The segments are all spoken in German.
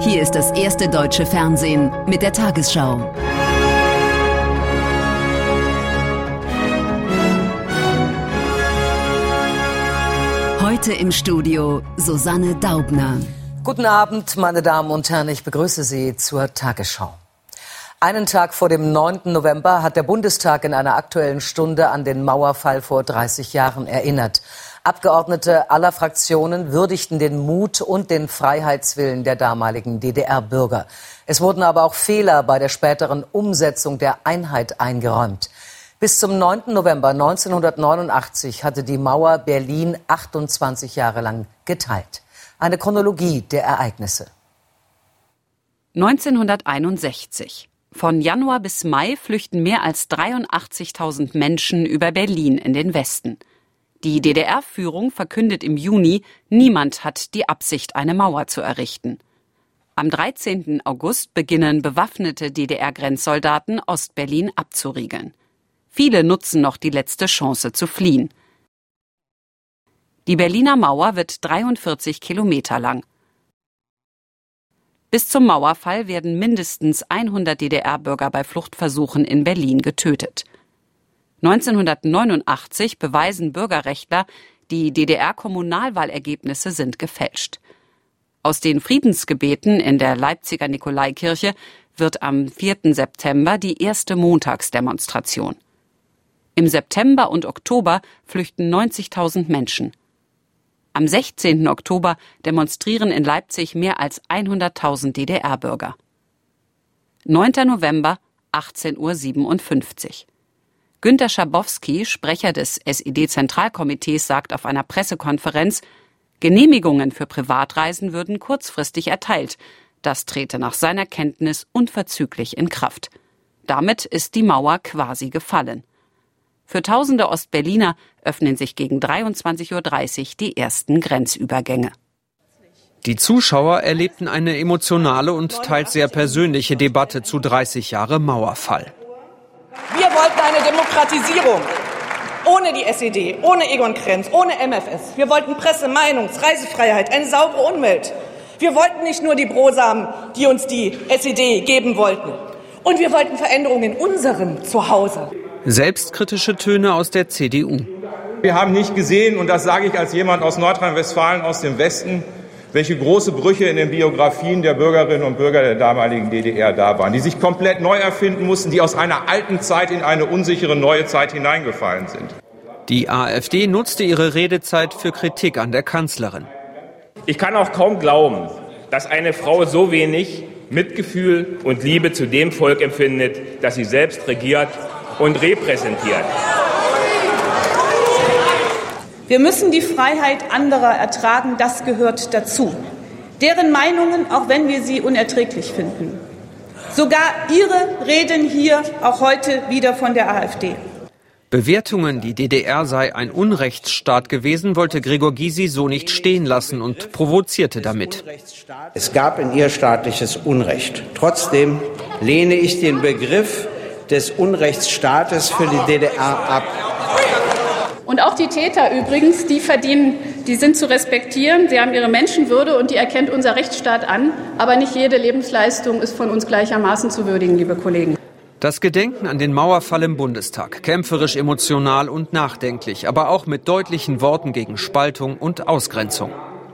Hier ist das erste deutsche Fernsehen mit der Tagesschau. Heute im Studio Susanne Daubner. Guten Abend, meine Damen und Herren, ich begrüße Sie zur Tagesschau. Einen Tag vor dem 9. November hat der Bundestag in einer Aktuellen Stunde an den Mauerfall vor 30 Jahren erinnert. Abgeordnete aller Fraktionen würdigten den Mut und den Freiheitswillen der damaligen DDR-Bürger. Es wurden aber auch Fehler bei der späteren Umsetzung der Einheit eingeräumt. Bis zum 9. November 1989 hatte die Mauer Berlin 28 Jahre lang geteilt. Eine Chronologie der Ereignisse. 1961. Von Januar bis Mai flüchten mehr als 83.000 Menschen über Berlin in den Westen. Die DDR-Führung verkündet im Juni, niemand hat die Absicht, eine Mauer zu errichten. Am 13. August beginnen bewaffnete DDR-Grenzsoldaten Ostberlin abzuriegeln. Viele nutzen noch die letzte Chance zu fliehen. Die Berliner Mauer wird 43 Kilometer lang. Bis zum Mauerfall werden mindestens 100 DDR-Bürger bei Fluchtversuchen in Berlin getötet. 1989 beweisen Bürgerrechtler, die DDR-Kommunalwahlergebnisse sind gefälscht. Aus den Friedensgebeten in der Leipziger Nikolaikirche wird am 4. September die erste Montagsdemonstration. Im September und Oktober flüchten 90.000 Menschen. Am 16. Oktober demonstrieren in Leipzig mehr als 100.000 DDR-Bürger. 9. November, 18:57 Uhr. Günter Schabowski, Sprecher des SED-Zentralkomitees, sagt auf einer Pressekonferenz, Genehmigungen für Privatreisen würden kurzfristig erteilt. Das trete nach seiner Kenntnis unverzüglich in Kraft. Damit ist die Mauer quasi gefallen. Für tausende Ostberliner öffnen sich gegen 23:30 Uhr die ersten Grenzübergänge. Die Zuschauer erlebten eine emotionale und teils sehr persönliche Debatte zu 30 Jahre Mauerfall. Wir wollten eine Demokratisierung. Ohne die SED, ohne Egon Krenz, ohne MFS. Wir wollten Presse-, Meinungs-, Reisefreiheit, eine saubere Umwelt. Wir wollten nicht nur die Brosamen, die uns die SED geben wollten. Und wir wollten Veränderungen in unserem Zuhause. Selbstkritische Töne aus der CDU. Wir haben nicht gesehen, und das sage ich als jemand aus Nordrhein-Westfalen, aus dem Westen, welche große Brüche in den Biografien der Bürgerinnen und Bürger der damaligen DDR da waren, die sich komplett neu erfinden mussten, die aus einer alten Zeit in eine unsichere neue Zeit hineingefallen sind. Die AfD nutzte ihre Redezeit für Kritik an der Kanzlerin. Ich kann auch kaum glauben, dass eine Frau so wenig Mitgefühl und Liebe zu dem Volk empfindet, das sie selbst regiert und repräsentiert. Wir müssen die Freiheit anderer ertragen, das gehört dazu. Deren Meinungen, auch wenn wir sie unerträglich finden. Sogar Ihre reden hier auch heute wieder von der AfD. Bewertungen, die DDR sei ein Unrechtsstaat gewesen, wollte Gregor Gysi so nicht stehen lassen und provozierte damit. Es gab in ihr staatliches Unrecht. Trotzdem lehne ich den Begriff des Unrechtsstaates für die DDR ab. Und auch die Täter übrigens, die sind zu respektieren. Sie haben ihre Menschenwürde und die erkennt unser Rechtsstaat an. Aber nicht jede Lebensleistung ist von uns gleichermaßen zu würdigen, liebe Kollegen. Das Gedenken an den Mauerfall im Bundestag, kämpferisch, emotional und nachdenklich, aber auch mit deutlichen Worten gegen Spaltung und Ausgrenzung.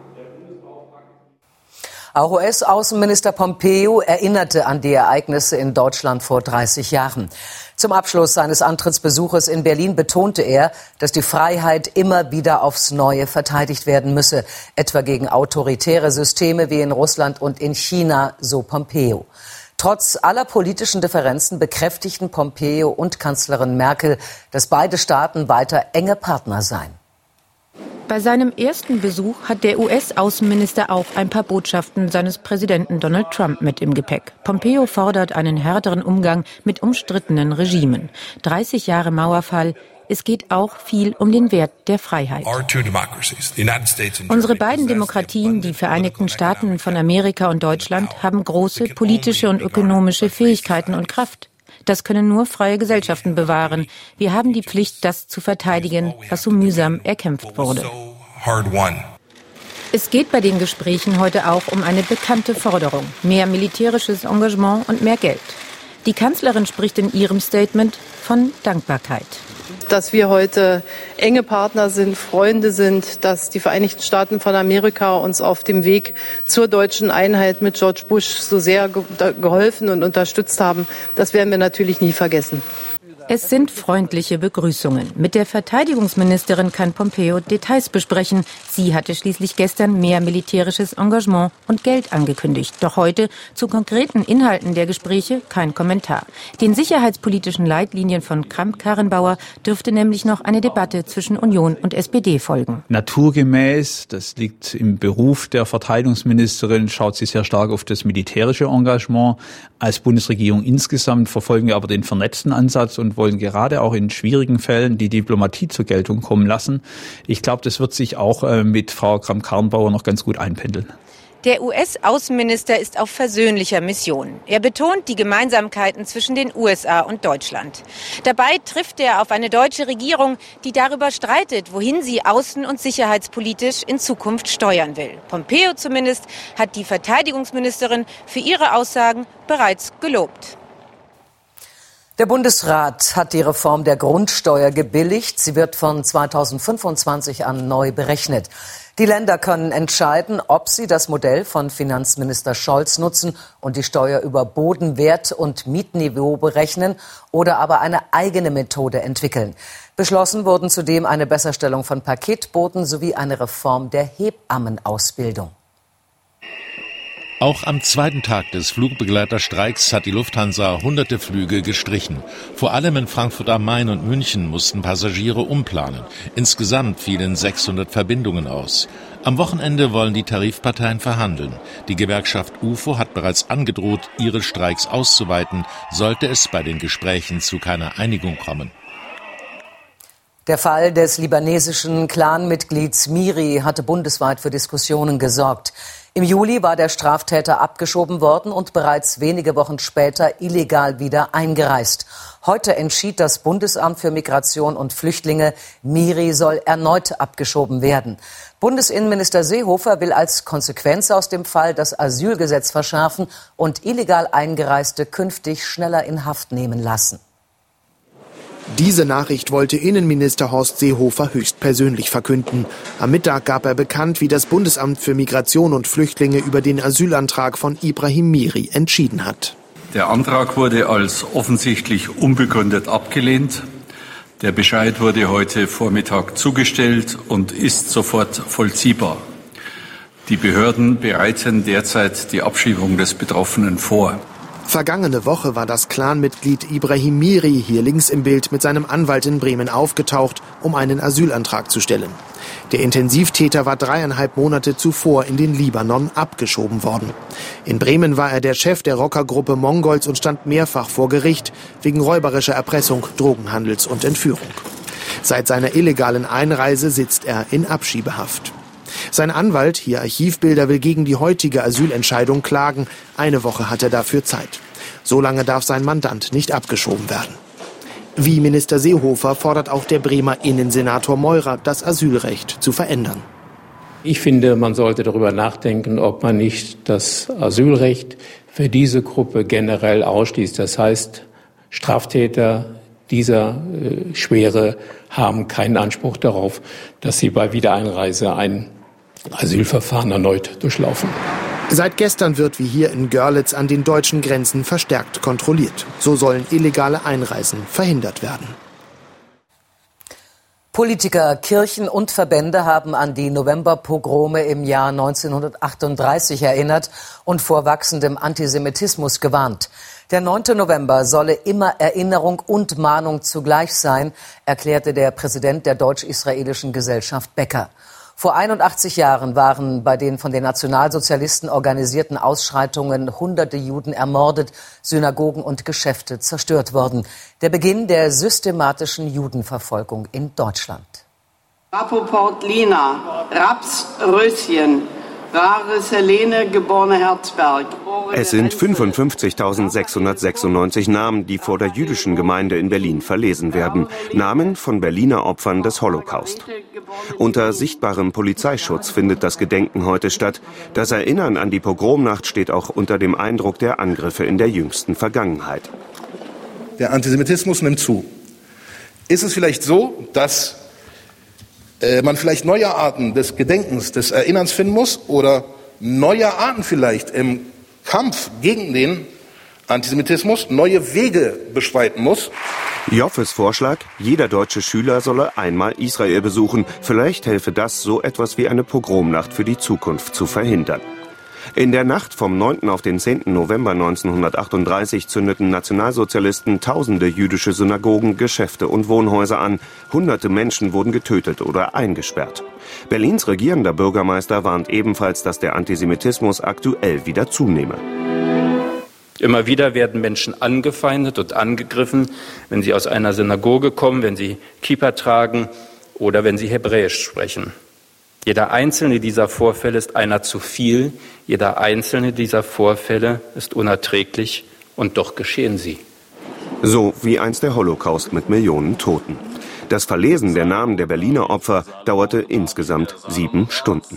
Auch US-Außenminister Pompeo erinnerte an die Ereignisse in Deutschland vor 30 Jahren. Zum Abschluss seines Antrittsbesuches in Berlin betonte er, dass die Freiheit immer wieder aufs Neue verteidigt werden müsse, etwa gegen autoritäre Systeme wie in Russland und in China, so Pompeo. Trotz aller politischen Differenzen bekräftigten Pompeo und Kanzlerin Merkel, dass beide Staaten weiter enge Partner seien. Bei seinem ersten Besuch hat der US-Außenminister auch ein paar Botschaften seines Präsidenten Donald Trump mit im Gepäck. Pompeo fordert einen härteren Umgang mit umstrittenen Regimen. 30 Jahre Mauerfall. Es geht auch viel um den Wert der Freiheit. Unsere beiden Demokratien, die Vereinigten Staaten von Amerika und Deutschland, haben große politische und ökonomische Fähigkeiten und Kraft. Das können nur freie Gesellschaften bewahren. Wir haben die Pflicht, das zu verteidigen, was so mühsam erkämpft wurde. Es geht bei den Gesprächen heute auch um eine bekannte Forderung: mehr militärisches Engagement und mehr Geld. Die Kanzlerin spricht in ihrem Statement von Dankbarkeit. Dass wir heute enge Partner sind, Freunde sind, dass die Vereinigten Staaten von Amerika uns auf dem Weg zur deutschen Einheit mit George Bush so sehr geholfen und unterstützt haben, das werden wir natürlich nie vergessen. Es sind freundliche Begrüßungen. Mit der Verteidigungsministerin kann Pompeo Details besprechen. Sie hatte schließlich gestern mehr militärisches Engagement und Geld angekündigt. Doch heute zu konkreten Inhalten der Gespräche kein Kommentar. Den sicherheitspolitischen Leitlinien von Kramp-Karrenbauer dürfte nämlich noch eine Debatte zwischen Union und SPD folgen. Naturgemäß, das liegt im Beruf der Verteidigungsministerin, schaut sie sehr stark auf das militärische Engagement. Als Bundesregierung insgesamt verfolgen wir aber den vernetzten Ansatz und wollen gerade auch in schwierigen Fällen die Diplomatie zur Geltung kommen lassen. Ich glaube, das wird sich auch mit Frau Kramp-Karrenbauer noch ganz gut einpendeln. Der US-Außenminister ist auf versöhnlicher Mission. Er betont die Gemeinsamkeiten zwischen den USA und Deutschland. Dabei trifft er auf eine deutsche Regierung, die darüber streitet, wohin sie außen- und sicherheitspolitisch in Zukunft steuern will. Pompeo zumindest hat die Verteidigungsministerin für ihre Aussagen bereits gelobt. Der Bundesrat hat die Reform der Grundsteuer gebilligt. Sie wird von 2025 an neu berechnet. Die Länder können entscheiden, ob sie das Modell von Finanzminister Scholz nutzen und die Steuer über Bodenwert und Mietniveau berechnen oder aber eine eigene Methode entwickeln. Beschlossen wurden zudem eine Besserstellung von Paketboten sowie eine Reform der Hebammenausbildung. Auch am zweiten Tag des Flugbegleiterstreiks hat die Lufthansa hunderte Flüge gestrichen. Vor allem in Frankfurt am Main und München mussten Passagiere umplanen. Insgesamt fielen 600 Verbindungen aus. Am Wochenende wollen die Tarifparteien verhandeln. Die Gewerkschaft UFO hat bereits angedroht, ihre Streiks auszuweiten, sollte es bei den Gesprächen zu keiner Einigung kommen. Der Fall des libanesischen Clanmitglieds Miri hatte bundesweit für Diskussionen gesorgt. Im Juli war der Straftäter abgeschoben worden und bereits wenige Wochen später illegal wieder eingereist. Heute entschied das Bundesamt für Migration und Flüchtlinge, Miri soll erneut abgeschoben werden. Bundesinnenminister Seehofer will als Konsequenz aus dem Fall das Asylgesetz verschärfen und illegal Eingereiste künftig schneller in Haft nehmen lassen. Diese Nachricht wollte Innenminister Horst Seehofer höchstpersönlich verkünden. Am Mittag gab er bekannt, wie das Bundesamt für Migration und Flüchtlinge über den Asylantrag von Ibrahim Miri entschieden hat. Der Antrag wurde als offensichtlich unbegründet abgelehnt. Der Bescheid wurde heute Vormittag zugestellt und ist sofort vollziehbar. Die Behörden bereiten derzeit die Abschiebung des Betroffenen vor. Vergangene Woche war das Clanmitglied Ibrahim Miri hier links im Bild mit seinem Anwalt in Bremen aufgetaucht, um einen Asylantrag zu stellen. Der Intensivtäter war 3,5 Monate zuvor in den Libanon abgeschoben worden. In Bremen war er der Chef der Rockergruppe Mongols und stand mehrfach vor Gericht wegen räuberischer Erpressung, Drogenhandels und Entführung. Seit seiner illegalen Einreise sitzt er in Abschiebehaft. Sein Anwalt, hier Archivbilder, will gegen die heutige Asylentscheidung klagen. Eine Woche hat er dafür Zeit. So lange darf sein Mandant nicht abgeschoben werden. Wie Minister Seehofer fordert auch der Bremer Innensenator Meurer, das Asylrecht zu verändern. Ich finde, man sollte darüber nachdenken, ob man nicht das Asylrecht für diese Gruppe generell ausschließt. Das heißt, Straftäter dieser Schwere haben keinen Anspruch darauf, dass sie bei Wiedereinreise ein Asylverfahren erneut durchlaufen. Seit gestern wird wie hier in Görlitz an den deutschen Grenzen verstärkt kontrolliert. So sollen illegale Einreisen verhindert werden. Politiker, Kirchen und Verbände haben an die Novemberpogrome im Jahr 1938 erinnert und vor wachsendem Antisemitismus gewarnt. Der 9. November solle immer Erinnerung und Mahnung zugleich sein, erklärte der Präsident der Deutsch-Israelischen Gesellschaft Becker. Vor 81 Jahren waren bei den von den Nationalsozialisten organisierten Ausschreitungen hunderte Juden ermordet, Synagogen und Geschäfte zerstört worden. Der Beginn der systematischen Judenverfolgung in Deutschland. Rapoport Lina, Raps Röschen, Rares Helene, geborene Herzberg. Es sind 55.696 Namen, die vor der jüdischen Gemeinde in Berlin verlesen werden. Namen von Berliner Opfern des Holocaust. Unter sichtbarem Polizeischutz findet das Gedenken heute statt. Das Erinnern an die Pogromnacht steht auch unter dem Eindruck der Angriffe in der jüngsten Vergangenheit. Der Antisemitismus nimmt zu. Ist es vielleicht so, dass man vielleicht neue Arten des Gedenkens, des Erinnerns finden muss oder neue Arten vielleicht im Kampf gegen den Antisemitismus, neue Wege beschreiten muss? Joffes Vorschlag, jeder deutsche Schüler solle einmal Israel besuchen. Vielleicht helfe das, so etwas wie eine Pogromnacht für die Zukunft zu verhindern. In der Nacht vom 9. auf den 10. November 1938 zündeten Nationalsozialisten tausende jüdische Synagogen, Geschäfte und Wohnhäuser an. Hunderte Menschen wurden getötet oder eingesperrt. Berlins regierender Bürgermeister warnt ebenfalls, dass der Antisemitismus aktuell wieder zunehme. Immer wieder werden Menschen angefeindet und angegriffen, wenn sie aus einer Synagoge kommen, wenn sie Kippa tragen oder wenn sie Hebräisch sprechen. Jeder einzelne dieser Vorfälle ist einer zu viel. Jeder einzelne dieser Vorfälle ist unerträglich und doch geschehen sie. So wie einst der Holocaust mit Millionen Toten. Das Verlesen der Namen der Berliner Opfer dauerte insgesamt 7 Stunden.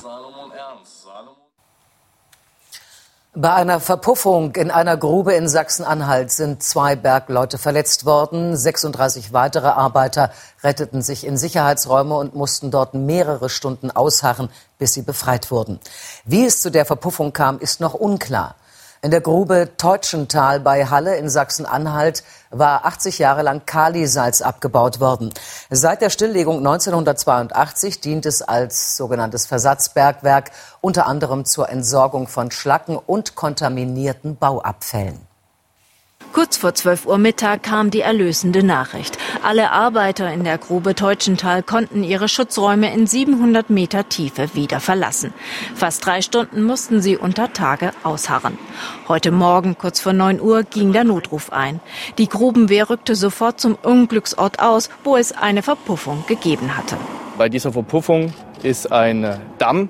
Bei einer Verpuffung in einer Grube in Sachsen-Anhalt sind 2 Bergleute verletzt worden. 36 weitere Arbeiter retteten sich in Sicherheitsräume und mussten dort mehrere Stunden ausharren, bis sie befreit wurden. Wie es zu der Verpuffung kam, ist noch unklar. In der Grube Teutschental bei Halle in Sachsen-Anhalt war 80 Jahre lang Kalisalz abgebaut worden. Seit der Stilllegung 1982 dient es als sogenanntes Versatzbergwerk, unter anderem zur Entsorgung von Schlacken und kontaminierten Bauabfällen. Kurz vor 12 Uhr Mittag kam die erlösende Nachricht. Alle Arbeiter in der Grube Teutschental konnten ihre Schutzräume in 700 Meter Tiefe wieder verlassen. Fast 3 Stunden mussten sie unter Tage ausharren. Heute Morgen, kurz vor 9 Uhr, ging der Notruf ein. Die Grubenwehr rückte sofort zum Unglücksort aus, wo es eine Verpuffung gegeben hatte. Bei dieser Verpuffung ist ein Damm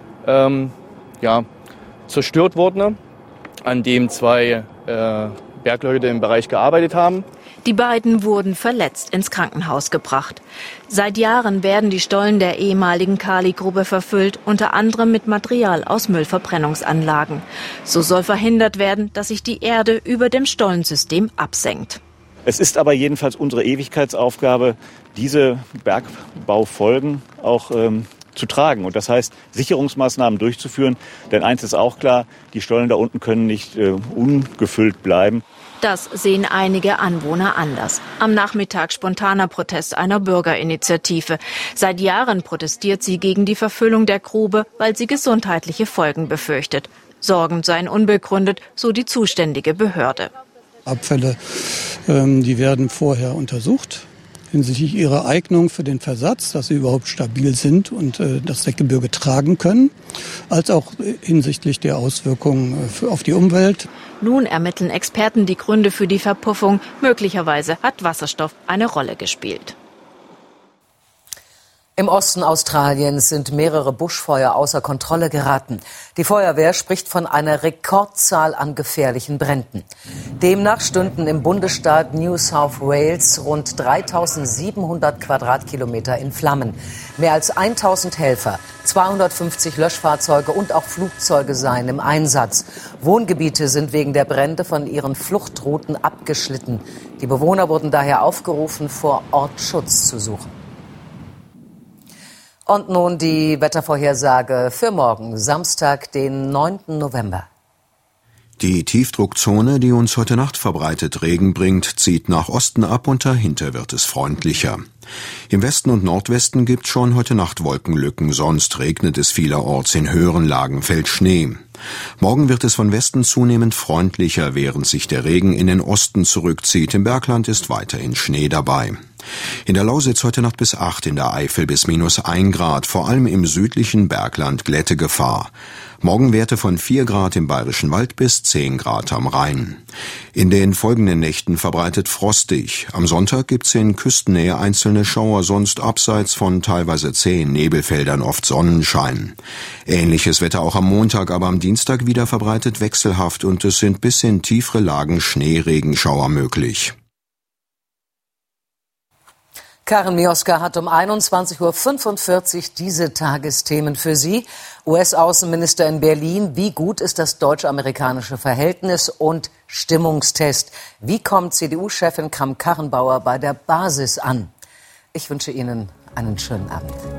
zerstört worden, an dem 2 Bergleute im Bereich gearbeitet haben. Die beiden wurden verletzt ins Krankenhaus gebracht. Seit Jahren werden die Stollen der ehemaligen Kaligrube verfüllt, unter anderem mit Material aus Müllverbrennungsanlagen. So soll verhindert werden, dass sich die Erde über dem Stollensystem absenkt. Es ist aber jedenfalls unsere Ewigkeitsaufgabe, diese Bergbaufolgen auch zu tragen. Und das heißt, Sicherungsmaßnahmen durchzuführen. Denn eins ist auch klar, die Stollen da unten können nicht ungefüllt bleiben. Das sehen einige Anwohner anders. Am Nachmittag spontaner Protest einer Bürgerinitiative. Seit Jahren protestiert sie gegen die Verfüllung der Grube, weil sie gesundheitliche Folgen befürchtet. Sorgen seien unbegründet, so die zuständige Behörde. Abfälle, die werden vorher untersucht hinsichtlich ihrer Eignung für den Versatz, dass sie überhaupt stabil sind und das Deckgebirge tragen können, als auch hinsichtlich der Auswirkungen auf die Umwelt. Nun ermitteln Experten die Gründe für die Verpuffung. Möglicherweise hat Wasserstoff eine Rolle gespielt. Im Osten Australiens sind mehrere Buschfeuer außer Kontrolle geraten. Die Feuerwehr spricht von einer Rekordzahl an gefährlichen Bränden. Demnach stünden im Bundesstaat New South Wales rund 3.700 Quadratkilometer in Flammen. Mehr als 1.000 Helfer, 250 Löschfahrzeuge und auch Flugzeuge seien im Einsatz. Wohngebiete sind wegen der Brände von ihren Fluchtrouten abgeschnitten. Die Bewohner wurden daher aufgerufen, vor Ort Schutz zu suchen. Und nun die Wettervorhersage für morgen, Samstag, den 9. November. Die Tiefdruckzone, die uns heute Nacht verbreitet Regen bringt, zieht nach Osten ab und dahinter wird es freundlicher. Im Westen und Nordwesten gibt es schon heute Nacht Wolkenlücken, sonst regnet es vielerorts, in höheren Lagen fällt Schnee. Morgen wird es von Westen zunehmend freundlicher, während sich der Regen in den Osten zurückzieht. Im Bergland ist weiterhin Schnee dabei. In der Lausitz heute Nacht bis 8, in der Eifel bis -1 Grad, vor allem im südlichen Bergland Glättegefahr. Morgen Werte von 4 Grad im Bayerischen Wald bis 10 Grad am Rhein. In den folgenden Nächten verbreitet frostig. Am Sonntag gibt's in Küstennähe einzelne Schauer, sonst abseits von teilweise zähen Nebelfeldern oft Sonnenschein. Ähnliches Wetter auch am Montag, aber am Dienstag wieder verbreitet wechselhaft und es sind bis in tiefere Lagen Schneeregenschauer möglich. Karin Mioska hat um 21:45 Uhr diese Tagesthemen für Sie. US-Außenminister in Berlin, wie gut ist das deutsch-amerikanische Verhältnis und Stimmungstest? Wie kommt CDU-Chefin Kramp-Karrenbauer bei der Basis an? Ich wünsche Ihnen einen schönen Abend.